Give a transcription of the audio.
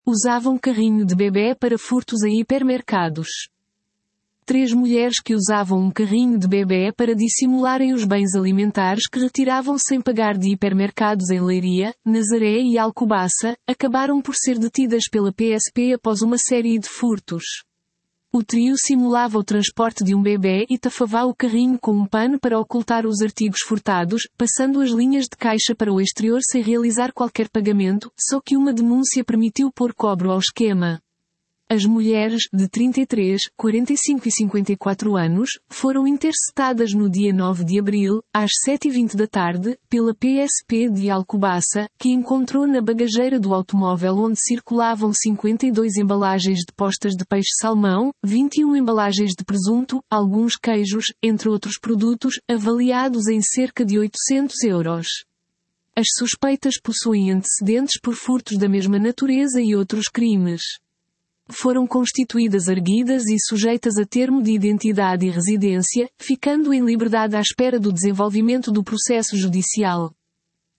Usavam carrinho de bebê para furtos em hipermercados. 3 mulheres que usavam um carrinho de bebê para dissimularem os bens alimentares que retiravam sem pagar de hipermercados em Leiria, Nazaré e Alcobaça, acabaram por ser detidas pela PSP após uma série de furtos. O trio simulava o transporte de um bebê e tafava o carrinho com um pano para ocultar os artigos furtados, passando as linhas de caixa para o exterior sem realizar qualquer pagamento, só que uma denúncia permitiu pôr cobro ao esquema. As mulheres, de 33, 45 e 54 anos, foram interceptadas no dia 9 de abril, às 7h20 da tarde, pela PSP de Alcobaça, que encontrou na bagageira do automóvel onde circulavam 52 embalagens de postas de peixe-salmão, 21 embalagens de presunto, alguns queijos, entre outros produtos, avaliados em cerca de 800 euros. As suspeitas possuem antecedentes por furtos da mesma natureza e outros crimes. Foram constituídas arguidas e sujeitas a termo de identidade e residência, ficando em liberdade à espera do desenvolvimento do processo judicial.